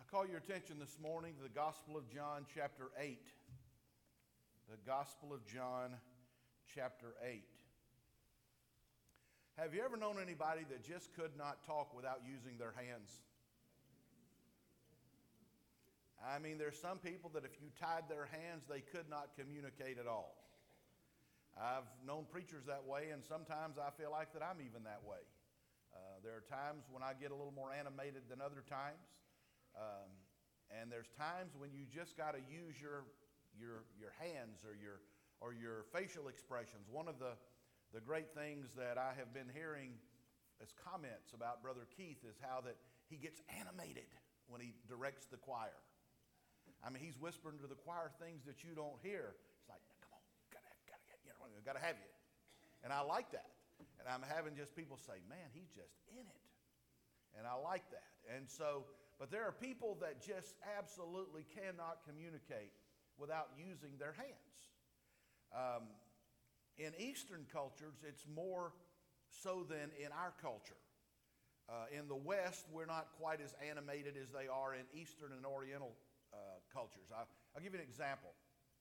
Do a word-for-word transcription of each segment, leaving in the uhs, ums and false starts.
Call your attention this morning to the Gospel of John, chapter eight. The Gospel of John, chapter eight. Have you ever known anybody that just could not talk without using their hands? I mean, there's some people that if you tied their hands, they could not communicate at all. I've known preachers that way, and sometimes I feel like that I'm even that way. Uh, there are times when I get a little more animated than other times. Um, and there's times when you just got to use your your your hands or your or your facial expressions. One of the the great things that I have been hearing as comments about Brother Keith is how that he gets animated when he directs the choir. I mean, he's whispering to the choir things that you don't hear. It's like, come on, gotta gotta get you know, gotta have you. And I like that. And I'm having just people say, man, he's just in it. And I like that. And so, but there are people that just absolutely cannot communicate without using their hands. Um, in Eastern cultures, it's more so than in our culture. Uh, in the West, we're not quite as animated as they are in Eastern and Oriental uh, cultures. I, I'll give you an example.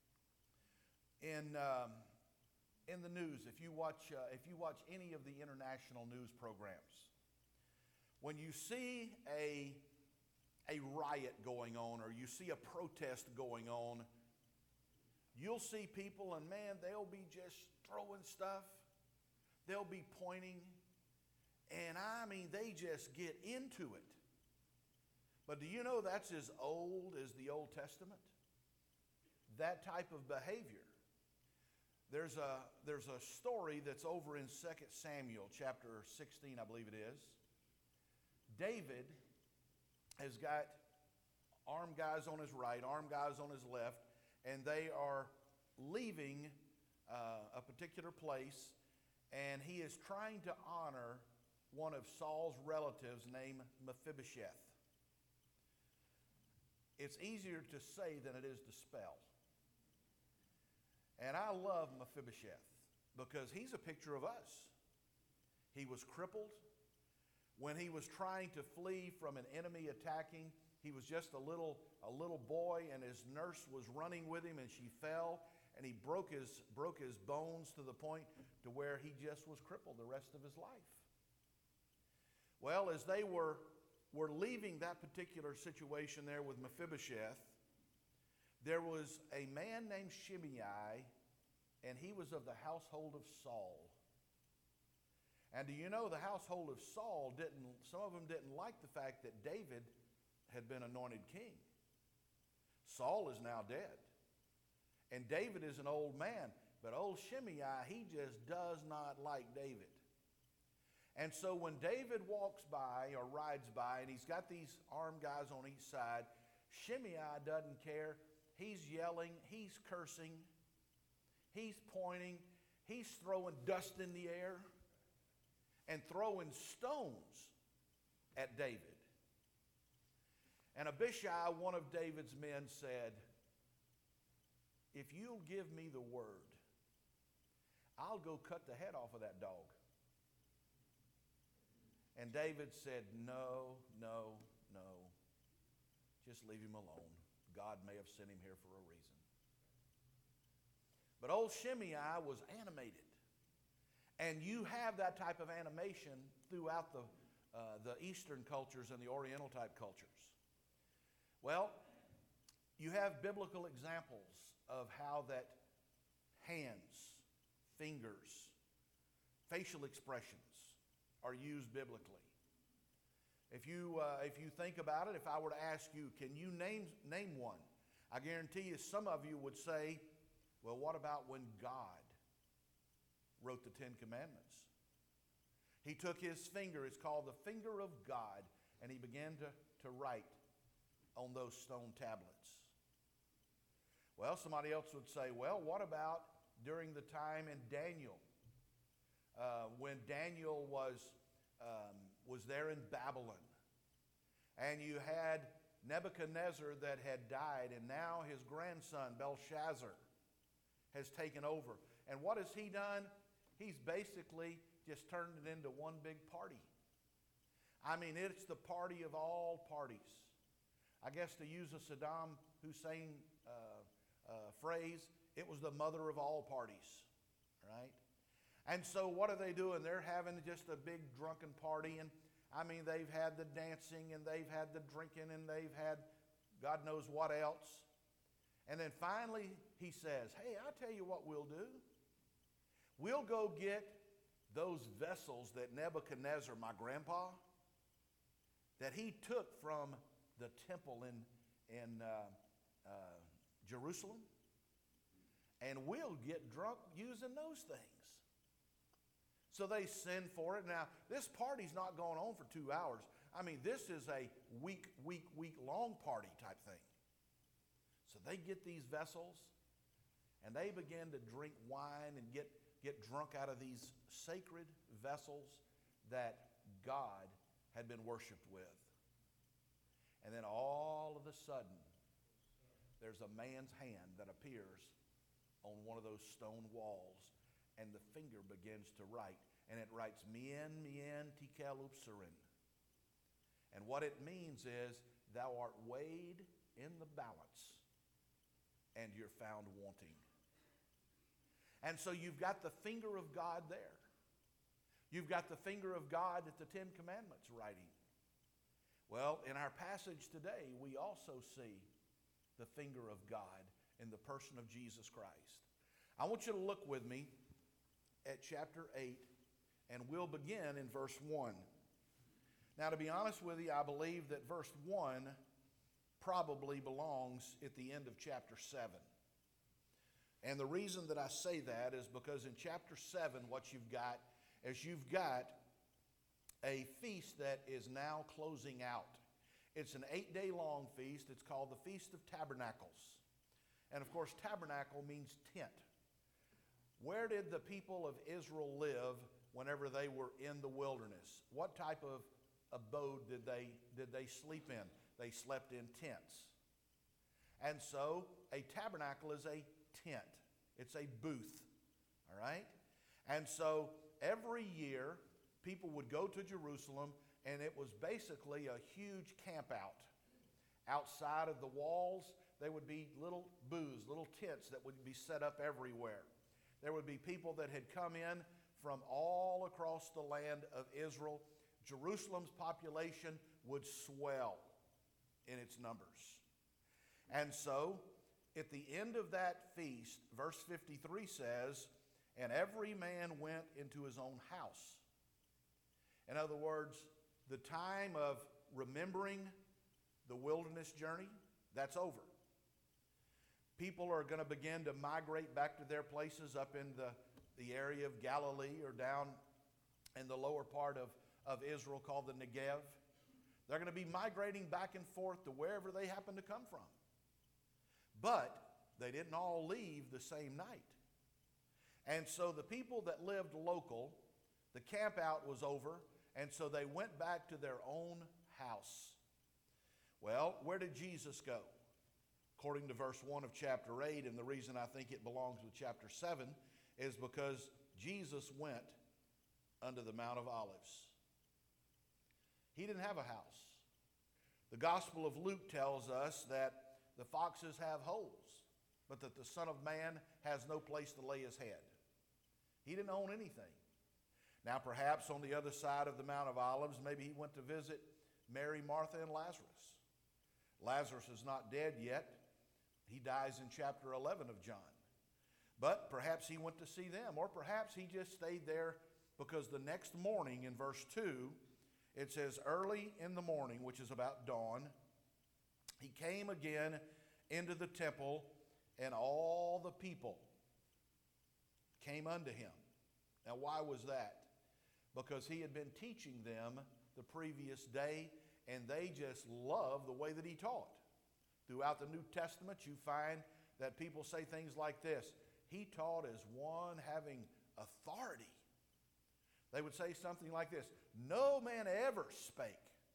In um, in the news, if you watch uh, if you watch any of the international news programs, when you see a, a riot going on or you see a protest going on, you'll see people and man, they'll be just throwing stuff. They'll be pointing. And I mean, they just get into it. But do you know that's as old as the Old Testament? That type of behavior. There's a, there's a story that's over in Second Samuel chapter sixteen, I believe it is. David has got armed guys on his right, armed guys on his left, and they are leaving uh, a particular place, and he is trying to honor one of Saul's relatives named Mephibosheth. It's easier to say than it is to spell. And I love Mephibosheth because he's a picture of us. He was crippled. When he was trying to flee from an enemy attacking, he was just a little a little boy, and his nurse was running with him, and she fell, and he broke his broke his bones to the point to where he just was crippled the rest of his life. Well, as they were were leaving that particular situation there with Mephibosheth, there was a man named Shimei, and he was of the household of Saul. And do you know the household of Saul didn't, some of them didn't like the fact that David had been anointed king. Saul is now dead. And David is an old man. But old Shimei, he just does not like David. And so when David walks by or rides by and he's got these armed guys on each side, Shimei doesn't care. He's yelling, he's cursing, he's pointing, he's throwing dust in the air and throwing stones at David. And Abishai, one of David's men, said, if you'll give me the word, I'll go cut the head off of that dog. And David said, no, no, no. Just leave him alone. God may have sent him here for a reason. But old Shimei was animated. And you have that type of animation throughout the, uh, the Eastern cultures and the Oriental type cultures. Well, you have biblical examples of how that hands, fingers, facial expressions are used biblically. If you, uh, if you think about it, if I were to ask you, can you name, name one? I guarantee you some of you would say, well, what about when God wrote the Ten Commandments? He took his finger, it's called the finger of God, and he began to, to write on those stone tablets. Well, somebody else would say, well, what about during the time in Daniel? Uh, when Daniel was, um, was there in Babylon, and you had Nebuchadnezzar that had died, and now his grandson, Belshazzar, has taken over. And what has he done? He's basically just turned it into one big party. I mean, it's the party of all parties. I guess to use a Saddam Hussein uh, uh, phrase, it was the mother of all parties, right? And so what are they doing? They're having just a big drunken party, and I mean, they've had the dancing, and they've had the drinking, and they've had God knows what else. And then finally he says, hey, I'll tell you what we'll do. We'll go get those vessels that Nebuchadnezzar, my grandpa, that he took from the temple in, in uh, uh, Jerusalem, and we'll get drunk using those things. So they send for it. Now, this party's not going on for two hours. I mean, this is a week, week, week long party type thing. So they get these vessels, and they begin to drink wine and get, get drunk out of these sacred vessels that God had been worshiped with. And then all of a sudden, there's a man's hand that appears on one of those stone walls, and the finger begins to write. And it writes, Mien, Mien, Tekel Upsarin. And what it means is, thou art weighed in the balance, and you're found wanting. And so you've got the finger of God there. You've got the finger of God at the Ten Commandments writing. Well, in our passage today, we also see the finger of God in the person of Jesus Christ. I want you to look with me at chapter eight, and we'll begin in verse one. Now, to be honest with you, I believe that verse one probably belongs at the end of chapter seven. And the reason that I say that is because in chapter seven, what you've got is you've got a feast that is now closing out. It's an eight-day long feast. It's called the Feast of Tabernacles. And of course, tabernacle means tent. Where did the people of Israel live whenever they were in the wilderness? What type of abode did they, did they sleep in? They slept in tents. And so a tabernacle is a tent. It's a booth, all right? And so every year, people would go to Jerusalem, and it was basically a huge camp out. Outside of the walls, there would be little booths, little tents that would be set up everywhere. There would be people that had come in from all across the land of Israel. Jerusalem's population would swell in its numbers. And so, at the end of that feast, verse fifty-three says, and every man went into his own house. In other words, the time of remembering the wilderness journey, that's over. People are going to begin to migrate back to their places up in the, the area of Galilee or down in the lower part of, of Israel called the Negev. They're going to be migrating back and forth to wherever they happen to come from. But they didn't all leave the same night. And so the people that lived local, the camp out was over, and so they went back to their own house. Well, where did Jesus go? According to verse one of chapter eight, and the reason I think it belongs with chapter seven is because Jesus went unto the Mount of Olives. He didn't have a house. The Gospel of Luke tells us that the foxes have holes, but that the Son of Man has no place to lay his head. He didn't own anything. Now, perhaps on the other side of the Mount of Olives, maybe he went to visit Mary, Martha, and Lazarus. Lazarus is not dead yet. He dies in chapter eleven of John. But perhaps he went to see them, or perhaps he just stayed there because the next morning in verse two, it says, early in the morning, which is about dawn, he came again into the temple, and all the people came unto him. Now, why was that? Because he had been teaching them the previous day, and they just loved the way that he taught. Throughout the New Testament, you find that people say things like this: he taught as one having authority. They would say something like this: no man ever spake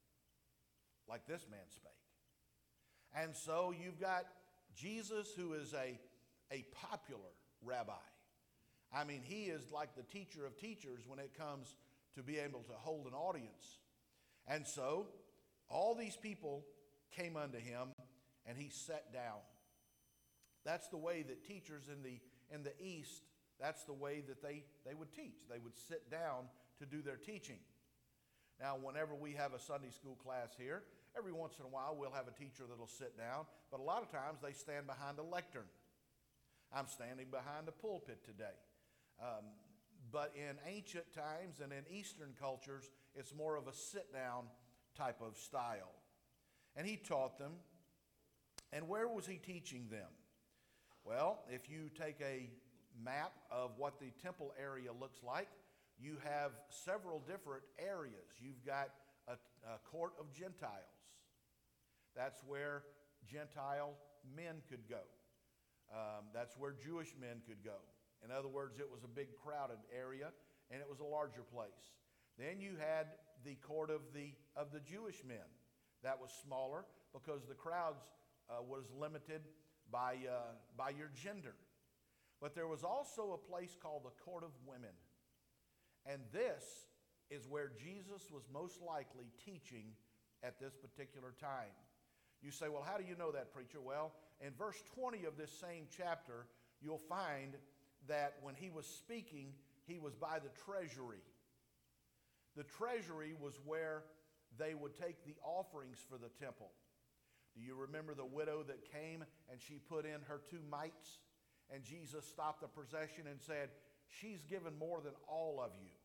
like this man spake. And so you've got Jesus, who is a, a popular rabbi. I mean, he is like the teacher of teachers when it comes to be able to hold an audience. And so all these people came unto him, and he sat down. That's the way that teachers in the in the East, that's the way that they, they would teach. They would sit down to do their teaching. Now, whenever we have a Sunday school class here, every once in a while we'll have a teacher that'll sit down, but a lot of times they stand behind a lectern. I'm standing behind a pulpit today. Um, but in ancient times and in Eastern cultures, it's more of a sit-down type of style. And he taught them. And where was he teaching them? Well, if you take a map of what the temple area looks like, you have several different areas. You've got a, a court of Gentiles. That's where Gentile men could go. Um, that's where Jewish men could go. In other words, it was a big crowded area, and it was a larger place. Then you had the court of the of the Jewish men. That was smaller because the crowds uh, was limited by uh, by your gender. But there was also a place called the court of women, and this is where Jesus was most likely teaching at this particular time. You say, well, how do you know that, preacher? Well, in verse twenty of this same chapter, you'll find that when he was speaking, he was by the treasury. The treasury was where they would take the offerings for the temple. Do you remember the widow that came and she put in her two mites? And Jesus stopped the procession and said, she's given more than all of you.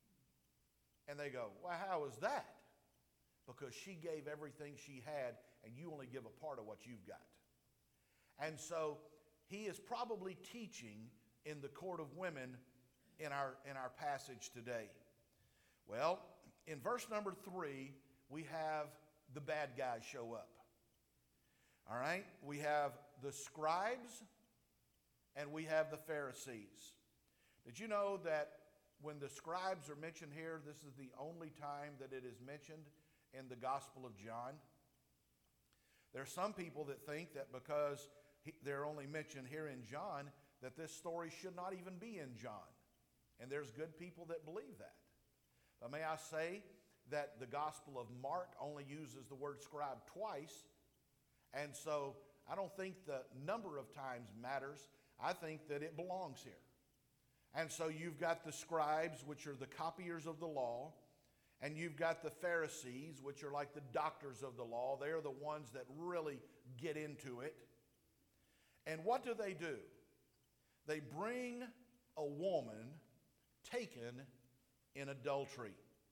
And they go, well, how is that? Because she gave everything she had, and you only give a part of what you've got. And so he is probably teaching in the court of women in our, in our passage today. Well, in verse number three, we have the bad guys show up. All right? We have the scribes and we have the Pharisees. Did you know that when the scribes are mentioned here, this is the only time that it is mentioned in the Gospel of John? There are some people that think that because he, they're only mentioned here in John, that this story should not even be in John. And there's good people that believe that. But may I say that the Gospel of Mark only uses the word scribe twice, and so I don't think the number of times matters. I think that it belongs here. And so you've got the scribes, which are the copiers of the law, and you've got the Pharisees, which are like the doctors of the law. They're the ones that really get into it. And what do they do? They bring a woman taken in adultery.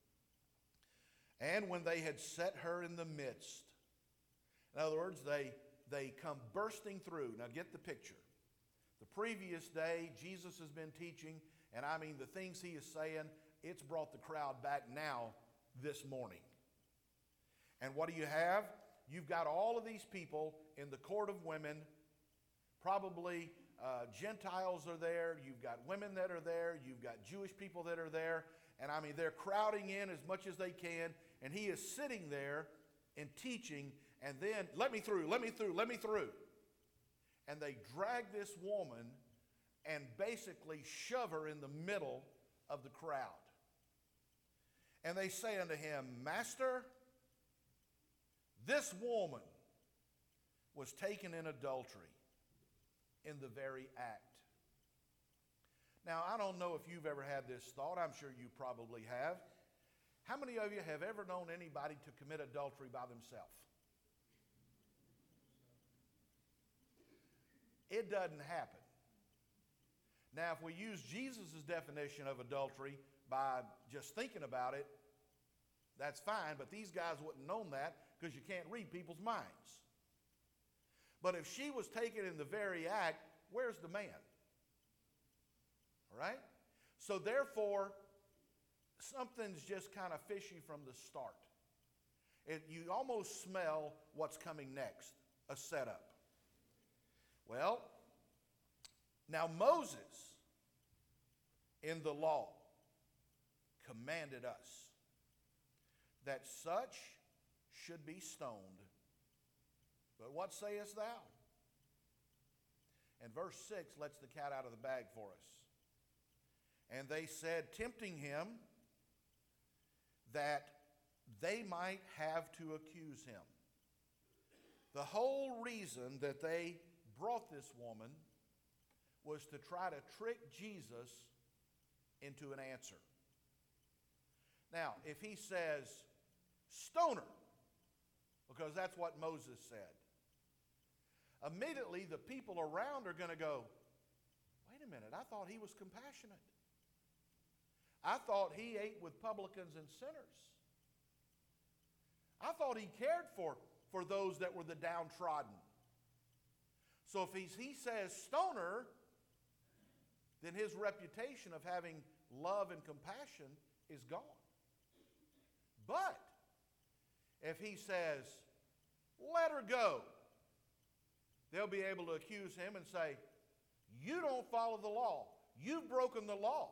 And when they had set her in the midst, in other words, they, they come bursting through. Now get the picture. The previous day, Jesus has been teaching, and I mean the things he is saying, it's brought the crowd back now this morning. And what do you have? You've got all of these people in the court of women. Probably uh, Gentiles are there. You've got women that are there. You've got Jewish people that are there. And I mean, they're crowding in as much as they can. And he is sitting there and teaching. And then, let me through, let me through, let me through. And they drag this woman and basically shove her in the middle of the crowd. And they say unto him, Master, this woman was taken in adultery in the very act. Now, I don't know if you've ever had this thought. I'm sure you probably have. How many of you have ever known anybody to commit adultery by themselves? It doesn't happen. Now, if we use Jesus' definition of adultery by just thinking about it, that's fine, but these guys wouldn't have known that because you can't read people's minds. But if she was taken in the very act, where's the man? All right? So therefore, something's just kind of fishy from the start. It, you almost smell what's coming next, a setup. Well, now Moses in the law commanded us that such should be stoned. But what sayest thou? And verse six lets the cat out of the bag for us. And they said, tempting him, that they might have to accuse him. The whole reason that they brought this woman was to try to trick Jesus into an answer. Now, if he says, stone her, because that's what Moses said, immediately the people around are going to go, wait a minute, I thought he was compassionate. I thought he ate with publicans and sinners. I thought he cared for, for those that were the downtrodden. So if he's, he says stone her, then his reputation of having love and compassion is gone. But if he says, let her go, they'll be able to accuse him and say, you don't follow the law. You've broken the law.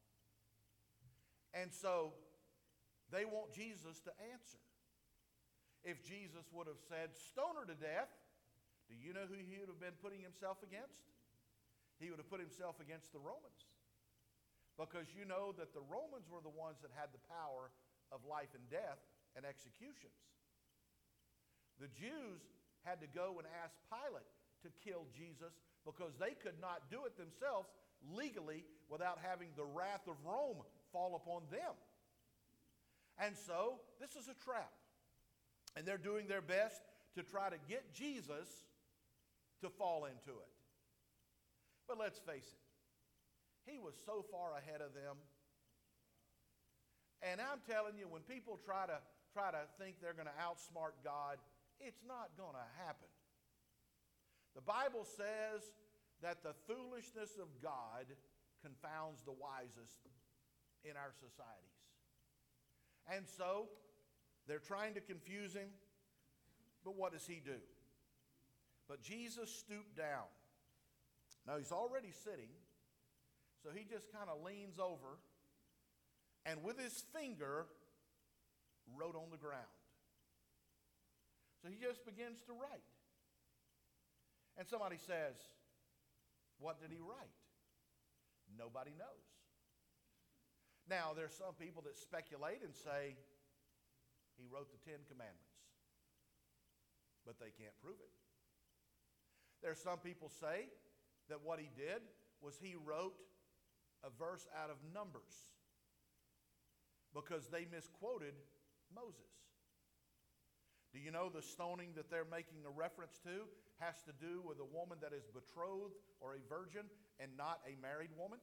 And so they want Jesus to answer. If Jesus would have said, stone her to death, do you know who he would have been putting himself against? He would have put himself against the Romans. Because you know that the Romans were the ones that had the power of life and death and executions. The Jews had to go and ask Pilate to kill Jesus because they could not do it themselves legally without having the wrath of Rome fall upon them. And so this is a trap. And they're doing their best to try to get Jesus to fall into it. But let's face it, he was so far ahead of them. And I'm telling you, when people try to try to think they're going to outsmart God, it's not going to happen. The Bible says that the foolishness of God confounds the wisest in our societies. And so they're trying to confuse him, but what does he do? But Jesus stooped down. Now he's already sitting, so he just kind of leans over and with his finger wrote on the ground. So he just begins to write. And somebody says, what did he write? Nobody knows. Now, there's some people that speculate and say he wrote the Ten Commandments, but they can't prove it. There's some people say that what he did was he wrote a verse out of Numbers because they misquoted Moses. Do you know the stoning that they're making a reference to has to do with a woman that is betrothed or a virgin and not a married woman?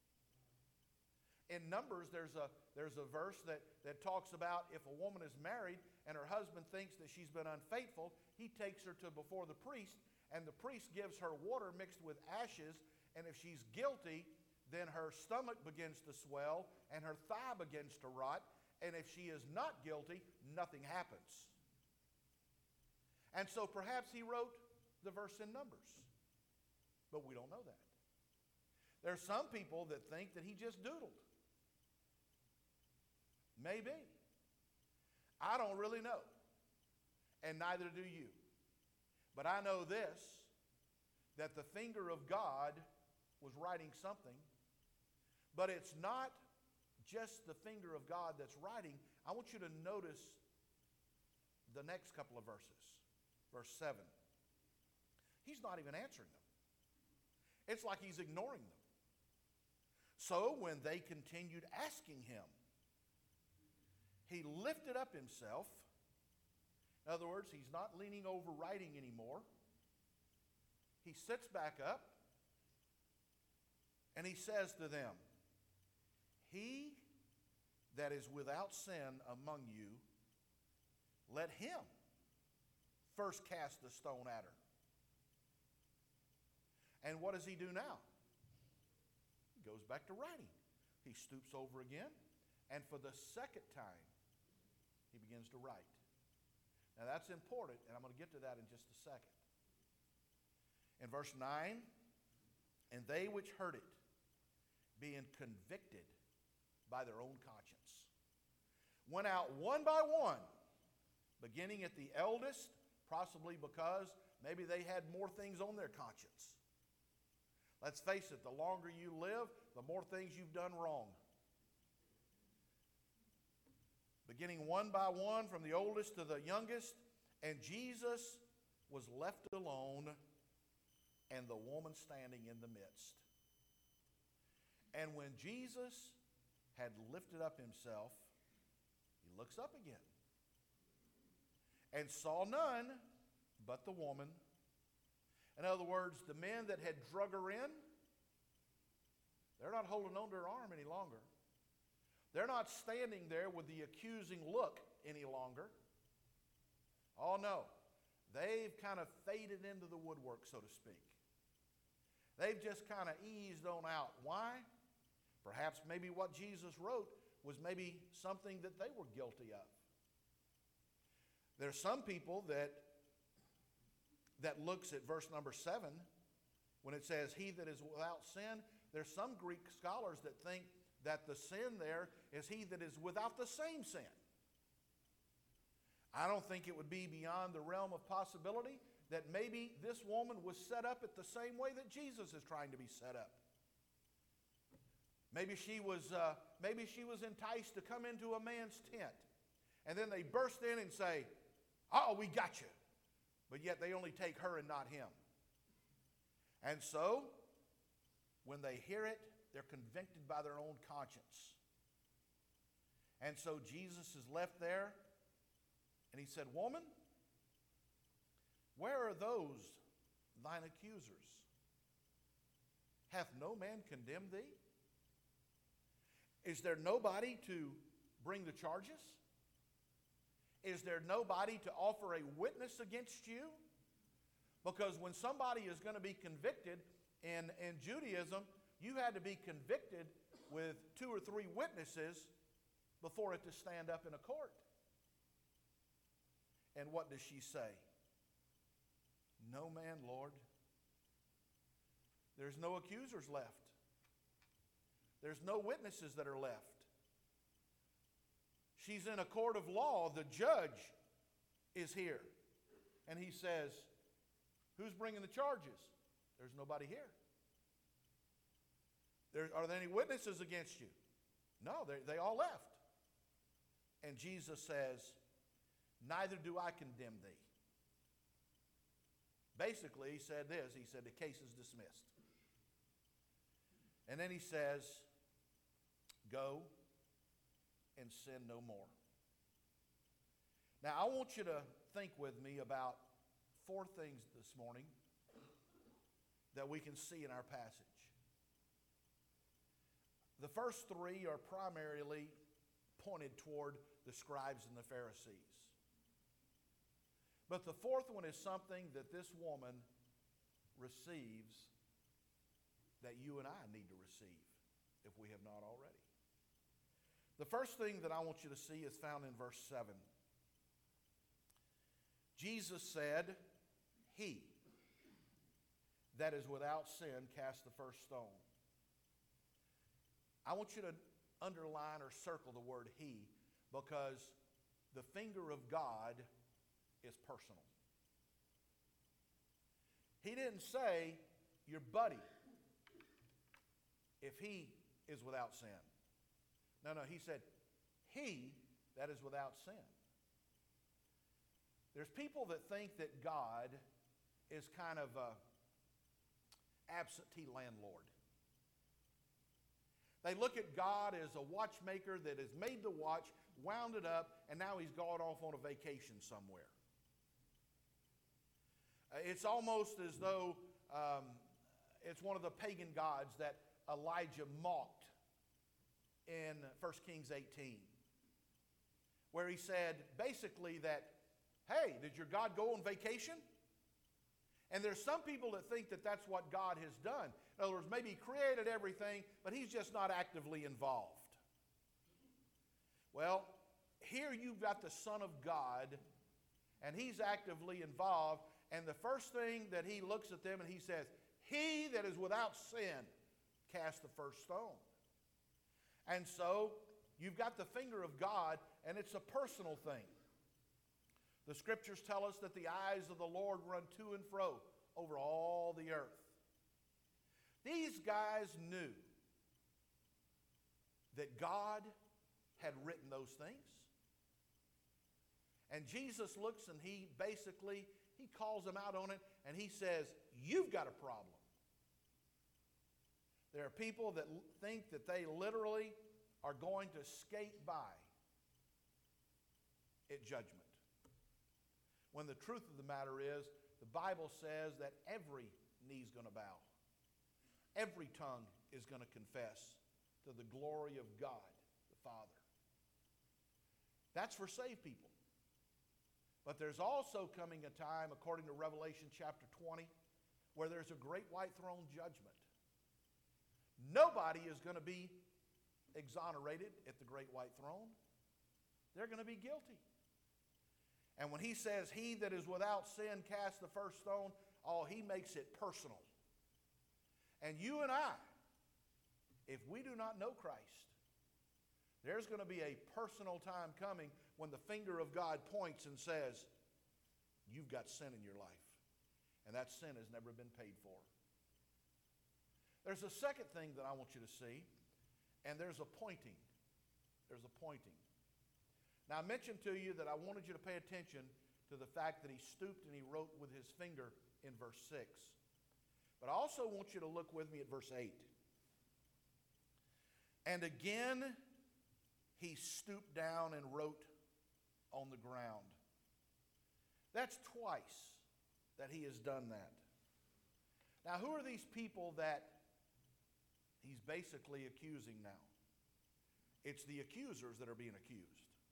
In Numbers, there's a, there's a verse that, that talks about if a woman is married and her husband thinks that she's been unfaithful, he takes her to before the priest, and the priest gives her water mixed with ashes, and if she's guilty, then her stomach begins to swell and her thigh begins to rot, and if she is not guilty, nothing happens. And so perhaps he wrote the verse in Numbers, but we don't know that. There are some people that think that he just doodled. Maybe. I don't really know. And neither do you. But I know this, that the finger of God was writing something, but it's not just the finger of God that's writing. I want you to notice the next couple of verses. Verse seven. He's not even answering them. It's like he's ignoring them. So when they continued asking him, he lifted up himself. In other words, he's not leaning over writing anymore. He sits back up and he says to them, he that is without sin among you, let him first cast the stone at her. And what does he do now? He goes back to writing. He stoops over again, and for the second time, he begins to write. Now that's important, and I'm going to get to that in just a second. In verse nine, and they which heard it, being convicted by their own conscience, went out one by one, beginning at the eldest, possibly because maybe they had more things on their conscience. Let's face it, the longer you live, the more things you've done wrong. Beginning one by one from the oldest to the youngest, and Jesus was left alone and the woman standing in the midst. And when Jesus had lifted up himself, he looks up again and saw none but the woman. In other words, the men that had drug her in, they're not holding on to her arm any longer. They're not standing there with the accusing look any longer. Oh no, they've kind of faded into the woodwork, so to speak. They've just kind of eased on out. Why? Perhaps maybe what Jesus wrote was maybe something that they were guilty of. There's some people that that looks at verse number seven when it says, he that is without sin. There's some Greek scholars that think that the sin there is he that is without the same sin. I don't think it would be beyond the realm of possibility that maybe this woman was set up at the same way that Jesus is trying to be set up. Maybe she was, uh, maybe she was enticed to come into a man's tent, and then they burst in and say, "Oh, we got you," but yet they only take her and not him. And so, when they hear it, they're convicted by their own conscience. And so Jesus is left there, and he said, "Woman, where are those thine accusers? Hath no man condemned thee? Is there nobody to bring the charges? Is there nobody to offer a witness against you?" Because when somebody is going to be convicted in, in Judaism, you had to be convicted with two or three witnesses before it to stand up in a court. And what does she say? "No man, Lord." There's no accusers left. There's no witnesses that are left. She's in a court of law. The judge is here. And he says, "Who's bringing the charges?" There's nobody here. There, are there any witnesses against you? No, they, they all left. And Jesus says, "Neither do I condemn thee." Basically, he said this. He said, the case is dismissed. And then he says, "Go and sin no more." Now, I want you to think with me about four things this morning that we can see in our passage. The first three are primarily pointed toward the scribes and the Pharisees. But the fourth one is something that this woman receives that you and I need to receive if we have not already. The first thing that I want you to see is found in verse seven. Jesus said, "He that is without sin cast the first stone." I want you to underline or circle the word "he," because the finger of God is personal. He didn't say your buddy if he is without sin. No, no, he said he that is without sin. There's people that think that God is kind of a absentee landlord. They look at God as a watchmaker that has made the watch, wound it up, and now he's gone off on a vacation somewhere. It's almost as though um, it's one of the pagan gods that Elijah mocked in First Kings eighteen, where he said basically that, "Hey, did your God go on vacation?" And there's some people that think that that's what God has done. In other words, maybe he created everything, but he's just not actively involved. Well, here you've got the Son of God, and he's actively involved. And the first thing that he looks at them and he says, "He that is without sin cast the first stone." And so you've got the finger of God, and it's a personal thing. The scriptures tell us that the eyes of the Lord run to and fro over all the earth. These guys knew that God had written those things. And Jesus looks and he basically, He calls them out on it, and he says, you've got a problem. There are people that think that they literally are going to skate by at judgment. When the truth of the matter is, the Bible says that every knee is going to bow. Every tongue is going to confess to the glory of God, the Father. That's for saved people. But there's also coming a time, according to Revelation chapter twenty, where there's a great white throne judgment. Nobody is going to be exonerated at the great white throne. They're going to be guilty. And when he says, he that is without sin cast the first stone, oh, he makes it personal. And you and I, if we do not know Christ, there's going to be a personal time coming when the finger of God points and says, you've got sin in your life. And that sin has never been paid for. There's a second thing that I want you to see, and there's a pointing. There's a pointing. Now, I mentioned to you that I wanted you to pay attention to the fact that he stooped and he wrote with his finger in verse six. But I also want you to look with me at verse eight. And again, he stooped down and wrote on the ground. That's twice that he has done that. Now, who are these people that he's basically accusing now? It's the accusers that are being accused.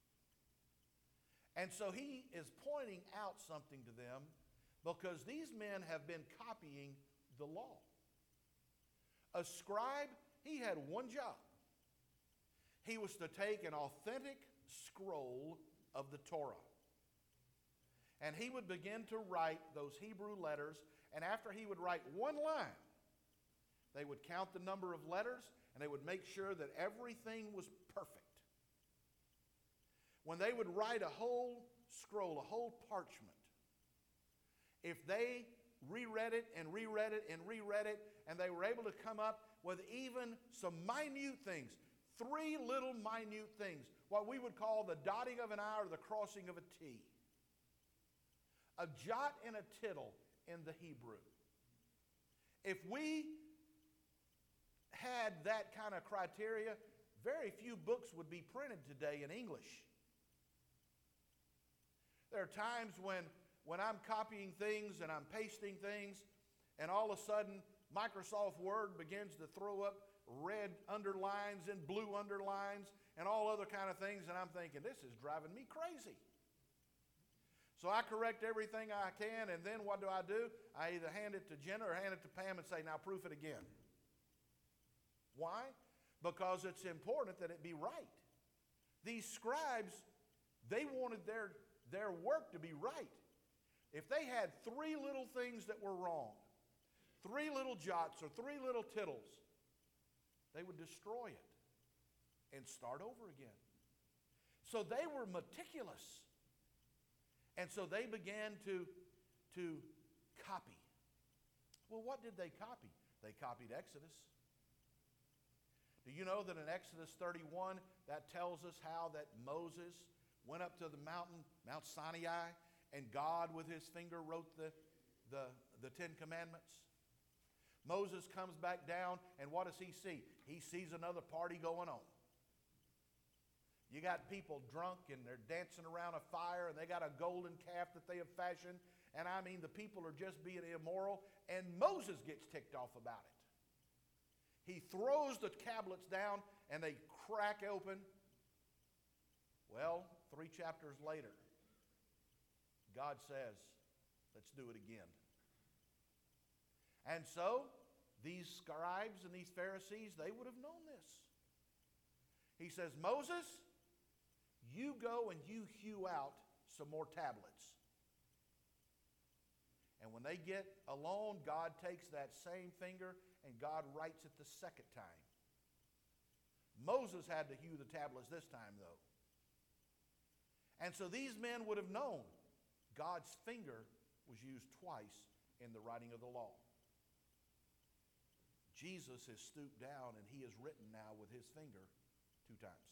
And so he is pointing out something to them because these men have been copying the law. A scribe, he had one job. He was to take an authentic scroll of the Torah. And he would begin to write those Hebrew letters, and after he would write one line, they would count the number of letters, and they would make sure that everything was perfect. When they would write a whole scroll, a whole parchment, if they reread it and reread it and reread it, and they were able to come up with even some minute things, three little minute things, what we would call the dotting of an I or the crossing of a T, a jot and a tittle in the Hebrew. If we had that kind of criteria, very few books would be printed today in English. There are times when, when I'm copying things and I'm pasting things, and all of a sudden Microsoft Word begins to throw up red underlines and blue underlines and all other kind of things, and I'm thinking, this is driving me crazy. So I correct everything I can, and then what do I do? I either hand it to Jenna or hand it to Pam and say, now proof it again. Why? Because it's important that it be right. These scribes, they wanted their, their work to be right. If they had three little things that were wrong, three little jots or three little tittles, they would destroy it and start over again. So they were meticulous. And so they began to, to copy. Well, what did they copy? They copied Exodus. Do you know that in Exodus thirty-one, that tells us how that Moses went up to the mountain, Mount Sinai, and God with his finger wrote the, the, the Ten Commandments? Moses comes back down, and what does he see? He sees another party going on. You got people drunk, and they're dancing around a fire, and they got a golden calf that they have fashioned. And I mean, the people are just being immoral, and Moses gets ticked off about it. He throws the tablets down, and they crack open. Well, three chapters later, God says, let's do it again. And so, these scribes and these Pharisees, they would have known this. He says, Moses, you go and you hew out some more tablets. And when they get alone, God takes that same finger and God writes it the second time. Moses had to hew the tablets this time, though. And so these men would have known God's finger was used twice in the writing of the law. Jesus has stooped down and he has written now with his finger two times.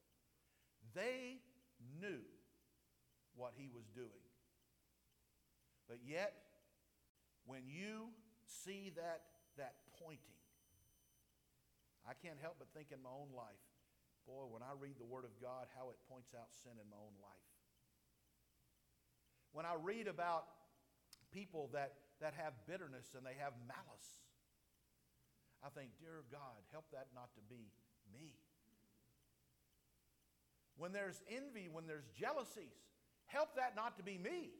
They knew what he was doing. But yet, when you see that, that pointing, I can't help but think in my own life, boy, when I read the Word of God, how it points out sin in my own life. When I read about people that, that have bitterness and they have malice, I think, dear God, help that not to be me. When there's envy, when there's jealousies, help that not to be me.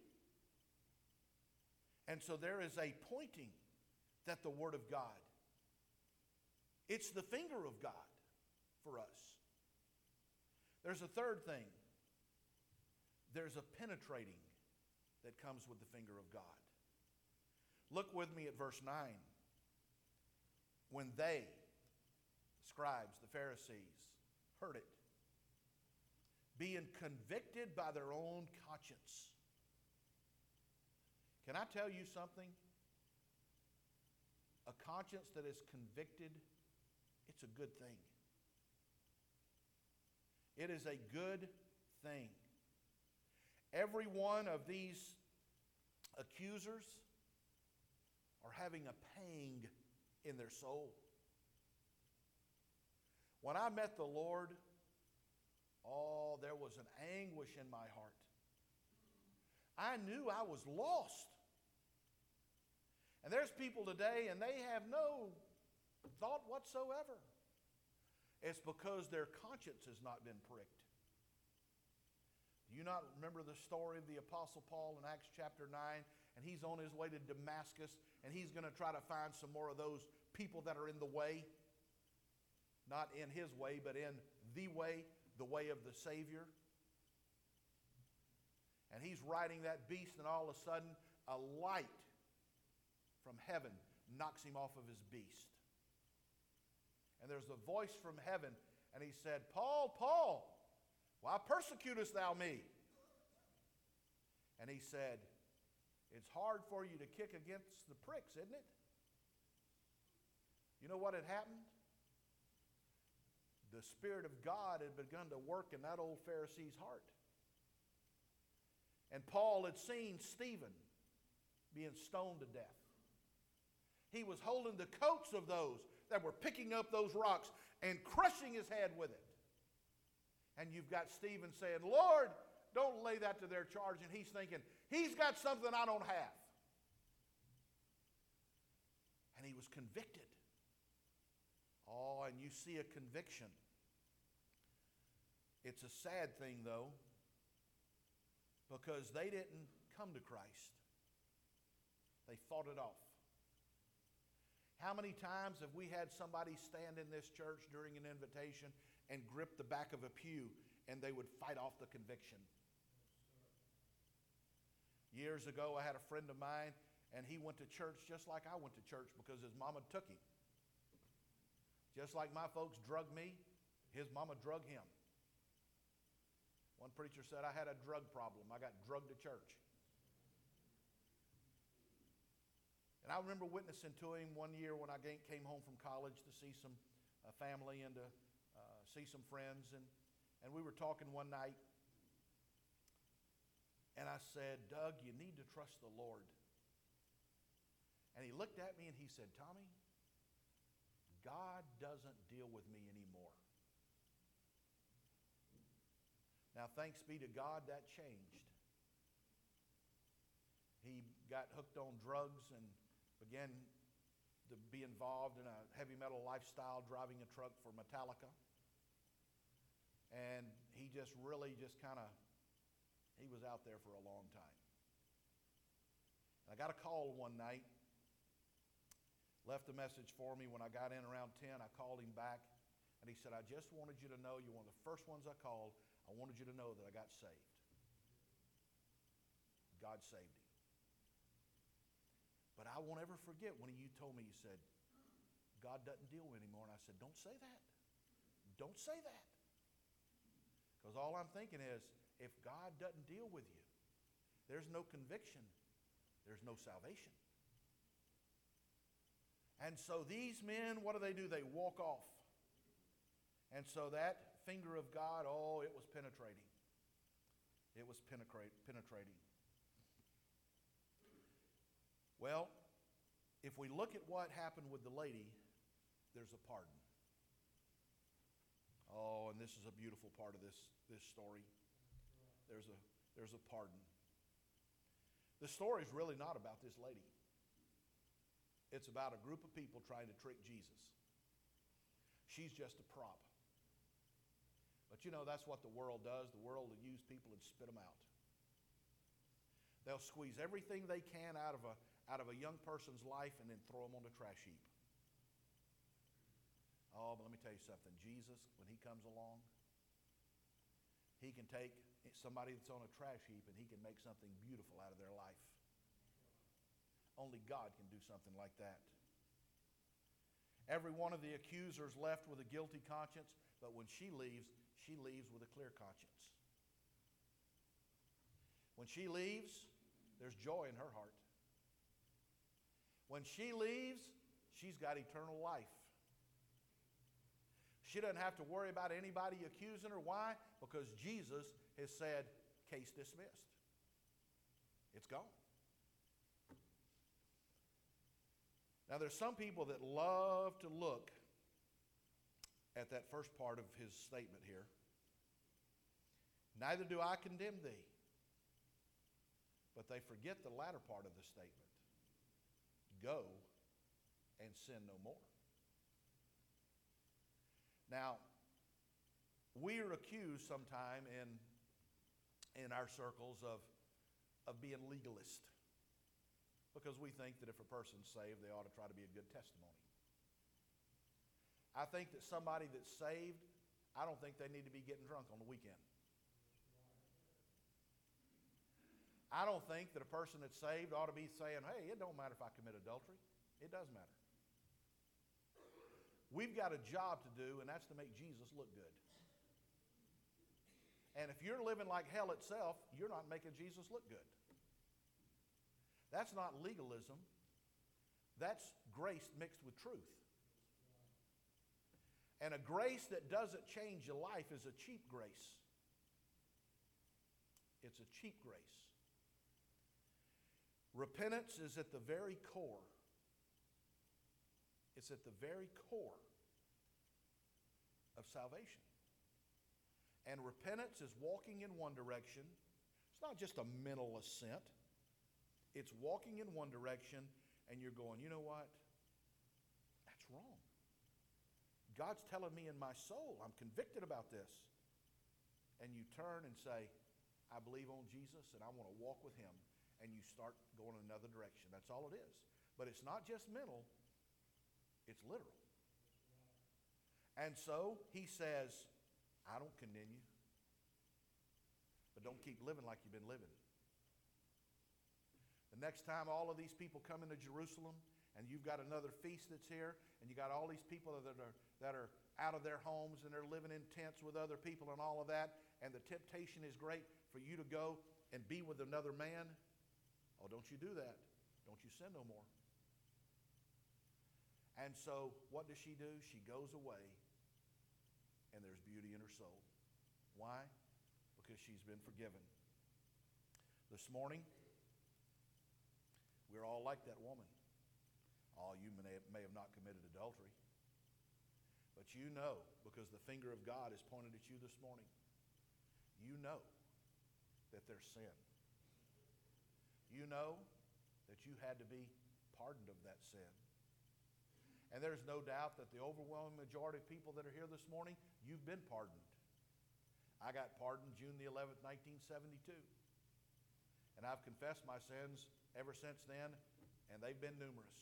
And so there is a pointing that the Word of God, it's the finger of God for us. There's a third thing. There's a penetrating that comes with the finger of God. Look with me at verse nine. When they, the scribes, the Pharisees, heard it, being convicted by their own conscience. Can I tell you something? A conscience that is convicted, it's a good thing. It is a good thing. Every one of these accusers are having a pang in their soul. When I met the Lord, oh, there was an anguish in my heart. I knew I was lost. And there's people today, and they have no thought whatsoever. It's because their conscience has not been pricked. Do you not remember the story of the Apostle Paul in Acts chapter nine? And he's on his way to Damascus, and he's going to try to find some more of those people that are in the way. Not in his way, but in the way, the way of the Savior. And he's riding that beast, and all of a sudden, a light from heaven knocks him off of his beast. And there's a voice from heaven, and he said, Paul, Paul, why persecutest thou me? And he said, it's hard for you to kick against the pricks, isn't it? You know what had happened? The Spirit of God had begun to work in that old Pharisee's heart. And Paul had seen Stephen being stoned to death. He was holding the coats of those that were picking up those rocks and crushing his head with it. And you've got Stephen saying, Lord, don't lay that to their charge. And he's thinking, he's got something I don't have. And he was convicted. Oh, and you see a conviction. It's a sad thing, though, because they didn't come to Christ. They fought it off. How many times have we had somebody stand in this church during an invitation and grip the back of a pew and they would fight off the conviction? Years ago, I had a friend of mine, and he went to church just like I went to church because his mama took him. Just like my folks drug me, his mama drug him. One preacher said, I had a drug problem. I got drugged to church. And I remember witnessing to him one year when I came home from college to see some uh, family and to uh, see some friends. And, and we were talking one night. And I said, Doug, you need to trust the Lord. And he looked at me and he said, Tommy, God doesn't deal with me anymore. Now, thanks be to God, that changed. He got hooked on drugs and began to be involved in a heavy metal lifestyle, driving a truck for Metallica. And he just really just kind of, he was out there for a long time. And I got a call one night, left a message for me when I got in around ten. I called him back, and he said, I just wanted you to know, you're one of the first ones I called. I wanted you to know that I got saved. God saved him. But I won't ever forget when you told me, you said, God doesn't deal with anymore. And I said, don't say that. Don't say that. Because all I'm thinking is, if God doesn't deal with you, there's no conviction, there's no salvation. And so these men, what do they do? They walk off. And so that finger of God, oh, it was penetrating. It was penetrate, penetrating. Well, if we look at what happened with the lady, there's a pardon. Oh, and this is a beautiful part of this, this story. There's a, there's a pardon. The story is really not about this lady. It's about a group of people trying to trick Jesus. She's just a prop. But you know, that's what the world does. The world will use people and spit them out. They'll squeeze everything they can out of a, out of a young person's life and then throw them on the trash heap. Oh, but let me tell you something. Jesus, when he comes along, he can take somebody that's on a trash heap and he can make something beautiful out of their life. Only God can do something like that. Every one of the accusers left with a guilty conscience, but when she leaves, she leaves with a clear conscience. When she leaves, there's joy in her heart. When she leaves, she's got eternal life. She doesn't have to worry about anybody accusing her. Why? Because Jesus has said, case dismissed. It's gone. Now, there's some people that love to look at that first part of his statement here. Neither do I condemn thee. But they forget the latter part of the statement. Go and sin no more. Now, we are accused sometime in, in our circles of, of being legalist. Because we think that if a person's saved, they ought to try to be a good testimony. I think that somebody that's saved, I don't think they need to be getting drunk on the weekend. I don't think that a person that's saved ought to be saying, hey, it don't matter if I commit adultery. It does matter. We've got a job to do, and that's to make Jesus look good. And if you're living like hell itself, you're not making Jesus look good. That's not legalism. That's grace mixed with truth. And a grace that doesn't change your life is a cheap grace. It's a cheap grace. Repentance is at the very core. It's at the very core of salvation. And repentance is walking in one direction. It's not just a mental assent. It's walking in one direction and you're going, you know what? That's wrong. God's telling me in my soul, I'm convicted about this. And you turn and say, I believe on Jesus and I want to walk with him. And you start going in another direction. That's all it is. But it's not just mental. It's literal. And so he says, I don't condemn you. But don't keep living like you've been living. The next time all of these people come into Jerusalem and you've got another feast that's here and you got all these people that are, that are out of their homes and they're living in tents with other people and all of that, and the temptation is great for you to go and be with another man, oh, don't you do that. Don't you sin no more. And so what does she do? She goes away and there's beauty in her soul. Why? Because she's been forgiven. This morning, we're all like that woman. Oh, you may have, may have not committed adultery. But you know, because the finger of God is pointed at you this morning, you know that there's sin. You know that you had to be pardoned of that sin. And there's no doubt that the overwhelming majority of people that are here this morning, you've been pardoned. I got pardoned June the eleventh, nineteen seventy-two. And I've confessed my sins ever since then, and they've been numerous.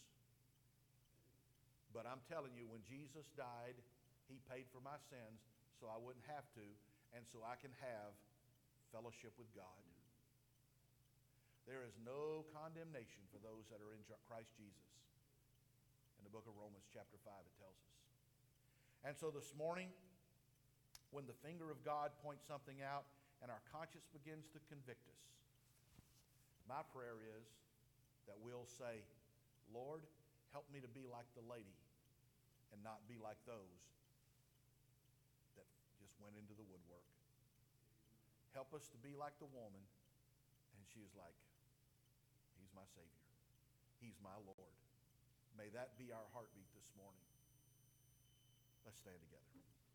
But I'm telling you, when Jesus died, he paid for my sins so I wouldn't have to, and so I can have fellowship with God. There is no condemnation for those that are in Christ Jesus. In the book of Romans chapter five, it tells us. And so this morning, when the finger of God points something out and our conscience begins to convict us, my prayer is that we'll say, Lord, help me to be like the lady and not be like those that just went into the woodwork. Help us to be like the woman, and she is like, he's my Savior. He's my Lord. May that be our heartbeat this morning. Let's stand together.